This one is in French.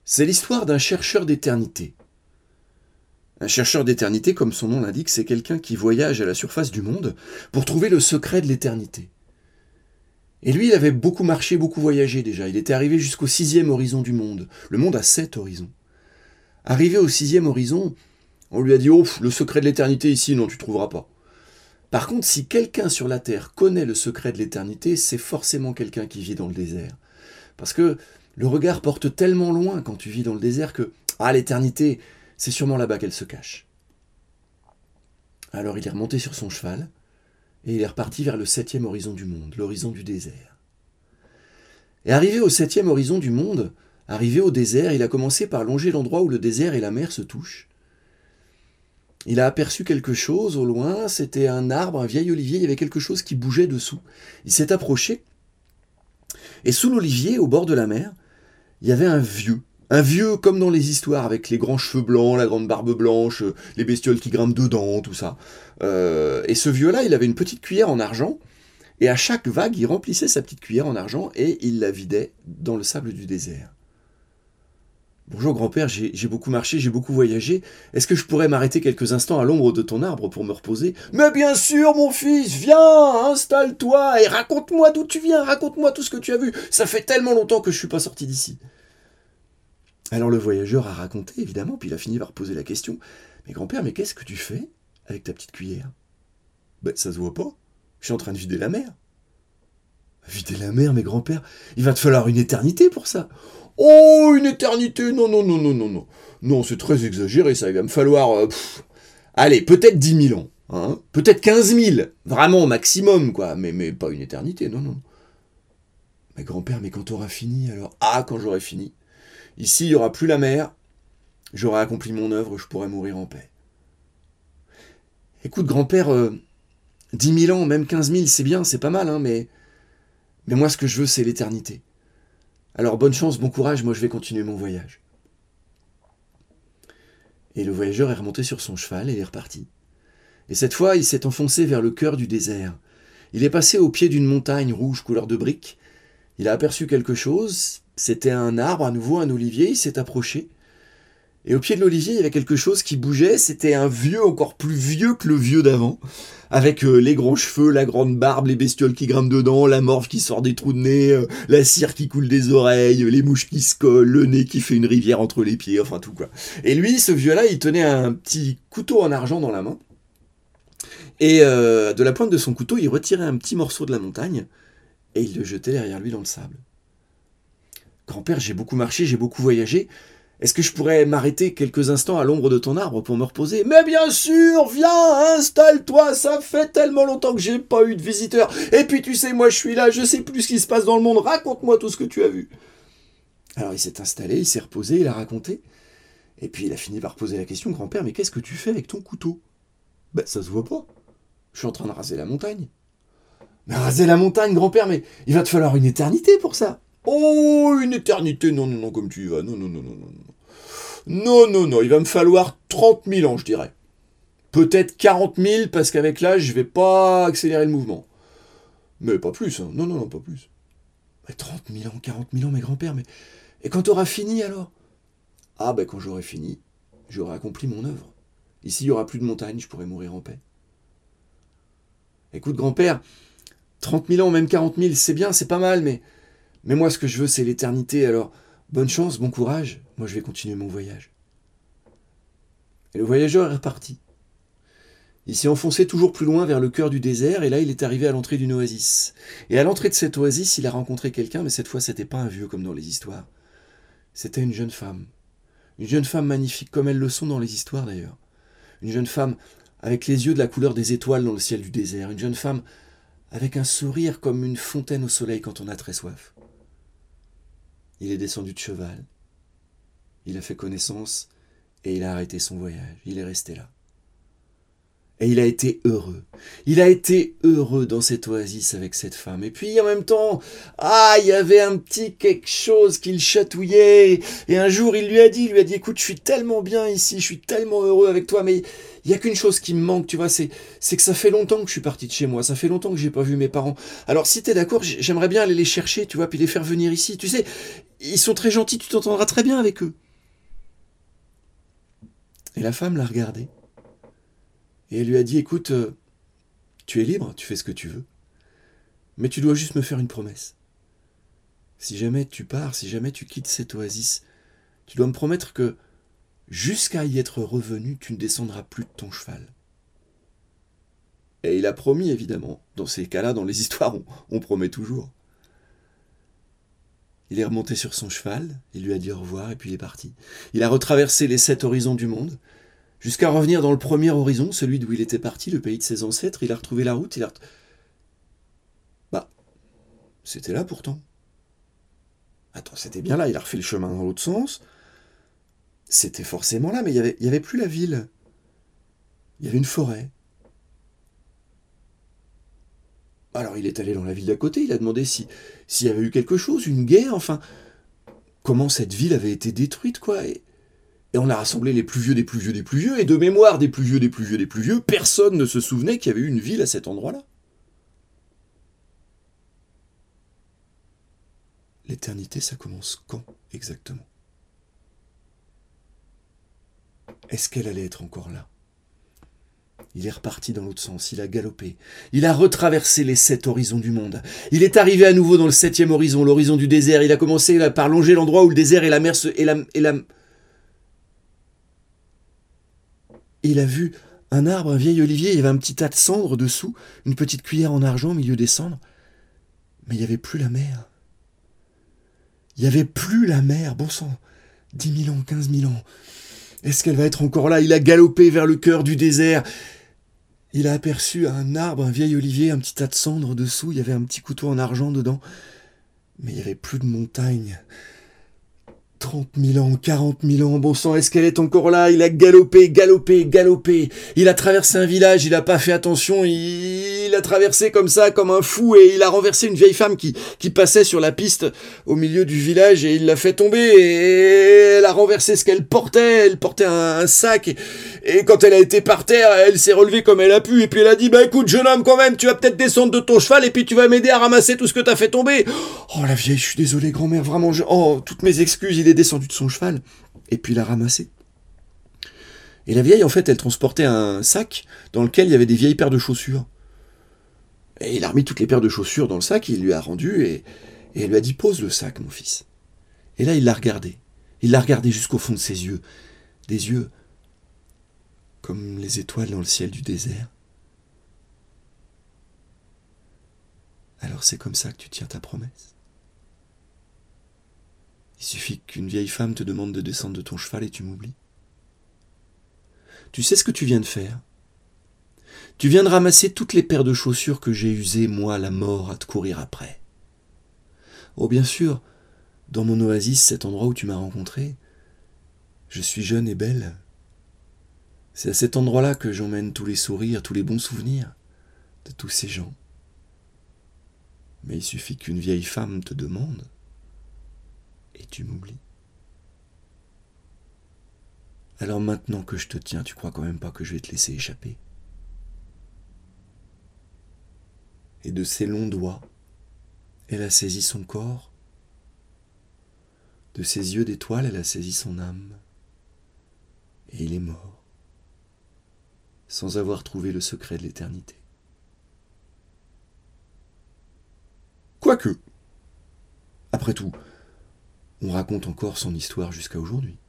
C'est l'histoire d'un chercheur d'éternité. Un chercheur d'éternité, comme son nom l'indique, c'est quelqu'un qui voyage à la surface du monde pour trouver le secret de l'éternité. Et lui, il avait beaucoup marché, beaucoup voyagé déjà. Il était arrivé jusqu'au 6e horizon du monde. Le monde a 7 horizons. Arrivé au 6e horizon, on lui a dit « Oh, le secret de l'éternité ici, non, tu trouveras pas. » Par contre, si quelqu'un sur la Terre connaît le secret de l'éternité, c'est forcément quelqu'un qui vit dans le désert. Parce que le regard porte tellement loin quand tu vis dans le désert que « Ah, l'éternité, c'est sûrement là-bas qu'elle se cache. » Alors il est remonté sur son cheval, et il est reparti vers le 7e horizon du monde, l'horizon du désert. Et arrivé au 7e horizon du monde, arrivé au désert, il a commencé par longer l'endroit où le désert et la mer se touchent. Il a aperçu quelque chose au loin, c'était un arbre, un vieil olivier, il y avait quelque chose qui bougeait dessous. Il s'est approché, et sous l'olivier, au bord de la mer, il y avait un vieux comme dans les histoires, avec les grands cheveux blancs, la grande barbe blanche, les bestioles qui grimpent dedans, tout ça. Et ce vieux-là, il avait une petite cuillère en argent, et à chaque vague, il remplissait sa petite cuillère en argent, et il la vidait dans le sable du désert. Bonjour grand-père, j'ai beaucoup marché, j'ai beaucoup voyagé. Est-ce que je pourrais m'arrêter quelques instants à l'ombre de ton arbre pour me reposer? Mais bien sûr, mon fils, viens, installe-toi et raconte-moi d'où tu viens, raconte-moi tout ce que tu as vu. Ça fait tellement longtemps que je suis pas sorti d'ici. Alors le voyageur a raconté, évidemment, puis il a fini par poser la question. Mais grand-père, mais qu'est-ce que tu fais avec ta petite cuillère? Ben, ça se voit pas. Je suis en train de vider la mer. Vider la mer, mais grand-père, il va te falloir une éternité pour ça. Oh, une éternité. Non, non, non, non, non, non. Non, c'est très exagéré, ça. Il va me falloir... allez, peut-être 10 000 ans. Hein, peut-être 15 000. Vraiment, au maximum, quoi. Mais pas une éternité, non, non. Mais grand-père, mais quand t'auras fini, alors... Ah, quand j'aurai fini. Ici, il n'y aura plus la mer. J'aurai accompli mon œuvre, je pourrai mourir en paix. Écoute, grand-père, 10 000 ans, même 15 000, c'est bien, c'est pas mal, hein, mais moi, ce que je veux, c'est l'éternité. Alors, bonne chance, bon courage, moi, je vais continuer mon voyage. Et le voyageur est remonté sur son cheval et il est reparti. Et cette fois, il s'est enfoncé vers le cœur du désert. Il est passé au pied d'une montagne rouge couleur de brique. Il a aperçu quelque chose. C'était un arbre, à nouveau un olivier. Il s'est approché. Et au pied de l'olivier, il y avait quelque chose qui bougeait. C'était un vieux, encore plus vieux que le vieux d'avant. Avec les grands cheveux, la grande barbe, les bestioles qui grimpent dedans, la morve qui sort des trous de nez, la cire qui coule des oreilles, les mouches qui se collent, le nez qui fait une rivière entre les pieds, enfin tout quoi. Et lui, ce vieux-là, il tenait un petit couteau en argent dans la main. Et de la pointe de son couteau, il retirait un petit morceau de la montagne et il le jetait derrière lui dans le sable. Grand-père, j'ai beaucoup marché, j'ai beaucoup voyagé. Est-ce que je pourrais m'arrêter quelques instants à l'ombre de ton arbre pour me reposer? Mais bien sûr, viens, installe-toi, ça fait tellement longtemps que j'ai pas eu de visiteurs. Et puis tu sais, moi je suis là, je sais plus ce qui se passe dans le monde, raconte-moi tout ce que tu as vu. Alors il s'est installé, il s'est reposé, il a raconté. Et puis il a fini par poser la question, grand-père, mais qu'est-ce que tu fais avec ton couteau? Ben ça se voit pas. Je suis en train de raser la montagne. Mais raser la montagne, grand-père, mais il va te falloir une éternité pour ça. Oh, une éternité, non, non, non, comme tu y vas, non, non, non, non, non. Non, non, non, il va me falloir 30 000 ans, je dirais. Peut-être 40 000, parce qu'avec l'âge, je vais pas accélérer le mouvement. Mais pas plus, hein. Non, non, non, pas plus. Mais 30 000 ans, 40 000 ans, mes grands-pères, mais... Et quand t'auras fini, alors? Ah, ben quand j'aurai fini, j'aurai accompli mon œuvre. Ici, il n'y aura plus de montagne, je pourrai mourir en paix. Écoute, grand-père, 30 000 ans, même 40 000, c'est bien, c'est pas mal, mais moi, ce que je veux, c'est l'éternité, alors... Bonne chance, bon courage, moi je vais continuer mon voyage. Et le voyageur est reparti. Il s'est enfoncé toujours plus loin vers le cœur du désert, et là il est arrivé à l'entrée d'une oasis. Et à l'entrée de cette oasis, il a rencontré quelqu'un, mais cette fois c'était pas un vieux comme dans les histoires. C'était une jeune femme. Une jeune femme magnifique, comme elles le sont dans les histoires d'ailleurs. Une jeune femme avec les yeux de la couleur des étoiles dans le ciel du désert. Une jeune femme avec un sourire comme une fontaine au soleil quand on a très soif. Il est descendu de cheval. Il a fait connaissance et il a arrêté son voyage. Il est resté là. Et il a été heureux. Il a été heureux dans cette oasis avec cette femme. Et puis en même temps, il y avait un petit quelque chose qui le chatouillait. Et un jour, il lui a dit, écoute, je suis tellement bien ici, je suis tellement heureux avec toi, mais il y a qu'une chose qui me manque, tu vois, c'est que ça fait longtemps que je suis parti de chez moi, ça fait longtemps que j'ai pas vu mes parents. Alors si t'es d'accord, j'aimerais bien aller les chercher, tu vois, puis les faire venir ici. Tu sais, ils sont très gentils, tu t'entendras très bien avec eux. Et la femme l'a regardé. Et elle lui a dit, écoute, tu es libre, tu fais ce que tu veux, mais tu dois juste me faire une promesse. Si jamais tu pars, si jamais tu quittes cette oasis, tu dois me promettre que jusqu'à y être revenu, tu ne descendras plus de ton cheval. Et il a promis, évidemment. Dans ces cas-là, dans les histoires, on promet toujours. Il est remonté sur son cheval, il lui a dit au revoir, et puis il est parti. Il a retraversé les 7 horizons du monde, jusqu'à revenir dans le premier horizon, celui d'où il était parti, le pays de ses ancêtres. Il a retrouvé la route, c'était là pourtant. Attends, c'était bien là, il a refait le chemin dans l'autre sens. C'était forcément là, mais il y avait plus la ville. Il y avait une forêt. Alors il est allé dans la ville d'à côté, il a demandé s'il y avait eu quelque chose, une guerre, enfin, comment cette ville avait été détruite, quoi. Et on a rassemblé les plus vieux des plus vieux des plus vieux, et de mémoire des plus vieux des plus vieux des plus vieux, personne ne se souvenait qu'il y avait eu une ville à cet endroit-là. L'éternité, ça commence quand, exactement? Est-ce qu'elle allait être encore là? Il est reparti dans l'autre sens, il a galopé. Il a retraversé les 7 horizons du monde. Il est arrivé à nouveau dans le 7e horizon, l'horizon du désert. Il a commencé par longer l'endroit où le désert et la mer Il a vu un arbre, un vieil olivier, il y avait un petit tas de cendres dessous, une petite cuillère en argent au milieu des cendres. Mais il n'y avait plus la mer. Il n'y avait plus la mer, bon sang. 10 000 ans, 15 000 ans. Est-ce qu'elle va être encore là? Il a galopé vers le cœur du désert. Il a aperçu un arbre, un vieil olivier, un petit tas de cendres dessous. Il y avait un petit couteau en argent dedans. Mais il n'y avait plus de montagne. 30 000 ans, 40 000 ans, bon sang, est-ce qu'elle est encore là? Il a galopé, galopé, galopé. Il a traversé un village, il n'a pas fait attention, il a traversé comme ça, comme un fou, et il a renversé une vieille femme qui passait sur la piste au milieu du village, et il l'a fait tomber, et elle a renversé ce qu'elle portait. Elle portait un sac, et quand elle a été par terre, elle s'est relevée comme elle a pu, et puis elle a dit, écoute, jeune homme, quand même, tu vas peut-être descendre de ton cheval, et puis tu vas m'aider à ramasser tout ce que t'as fait tomber. Oh, la vieille, je suis désolé, grand-mère, vraiment, toutes mes excuses, il est descendu de son cheval, et puis il a ramassé. Et la vieille, en fait, elle transportait un sac dans lequel il y avait des vieilles paires de chaussures. Et il a remis toutes les paires de chaussures dans le sac, il lui a rendu, et elle lui a dit, pose le sac, mon fils. Et là, il l'a regardé. Il l'a regardé jusqu'au fond de ses yeux. Des yeux comme les étoiles dans le ciel du désert. Alors c'est comme ça que tu tiens ta promesse. Il suffit qu'une vieille femme te demande de descendre de ton cheval et tu m'oublies. Tu sais ce que tu viens de faire? Tu viens de ramasser toutes les paires de chaussures que j'ai usées, moi, la mort, à te courir après. Oh, bien sûr, dans mon oasis, cet endroit où tu m'as rencontré, je suis jeune et belle. C'est à cet endroit-là que j'emmène tous les sourires, tous les bons souvenirs de tous ces gens. Mais il suffit qu'une vieille femme te demande et tu m'oublies. Alors maintenant que je te tiens, tu crois quand même pas que je vais te laisser échapper? Et de ses longs doigts, elle a saisi son corps. De ses yeux d'étoile, elle a saisi son âme. Et il est mort, sans avoir trouvé le secret de l'éternité. Quoique, après tout, on raconte encore son histoire jusqu'à aujourd'hui.